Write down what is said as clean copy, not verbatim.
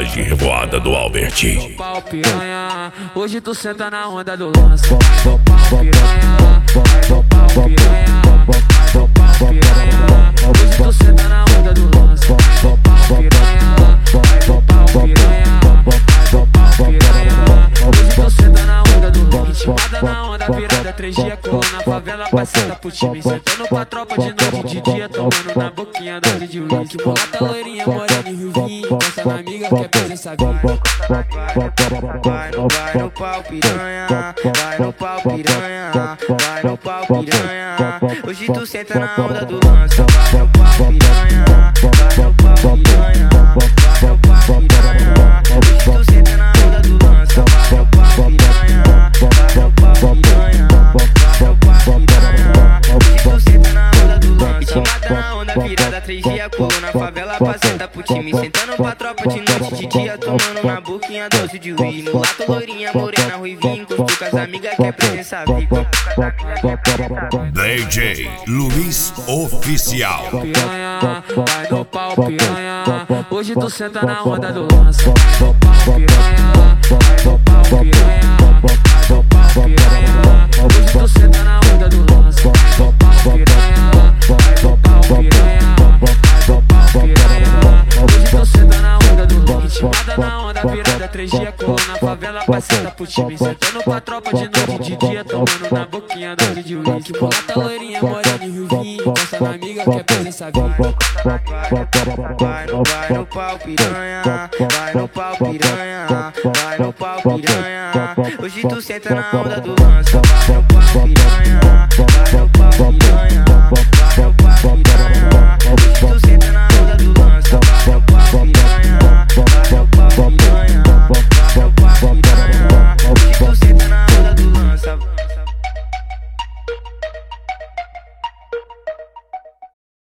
de revoada do Albert. Pau piranha, hoje tu senta na onda do lance. Pau piranha, pau piranha, pau piranha, hoje tu senta na onda do lance. Pau piranha, pau piranha, pau piranha, hoje tu senta na onda do lance. Manda na onda virada, 3 dias colou na favela, passada pro time, sentando com a tropa de noite, de dia tomando na boquinha da de Luiz. Mulata loirinha, morena e ruivinho, pensa na amiga que é presença viva. Vai no pau piranha, vai no pau piranha, vai no pau piranha. Hoje tu senta na onda do lance. Vai no pau piranha, vai no pau piranha, vai no pau piranha. Hoje tu senta na onda do lance. Vai no pau piranha, vai no pau piranha, vai no pau piranha. Hoje tu senta na onda do lance. Mata na onda virada, 3 dias colou na favela, passada pro time, sentando pra tropa de noite, de dia tomando na boquinha doce de Luiz. Mulato loirinha, morena, ruivinho, encostou com as amigas que é presença viva. DJ Luiz Oficial. Piranha, vai no pau piranha, hoje tu senta na onda do lance. Pau piranha, vai no pau piranha, pau piranha, hoje tu senta na onda do lance. Pau piranha, vai no pau piranha, pau piranha, hoje tu senta na onda do lance. Manda na onda virada, 3 dias colou na favela, passada pro time, sentando pra tropa de noite, de dia tomando na boquinha da de Luiz. Mulata loirinha, morena e ruivinho, pensa na amiga que é presença viva. Vai no pau piranha, vai no pau piranha, vai no pau piranha. Hoje tu senta na onda do lance. Vai no pau piranha.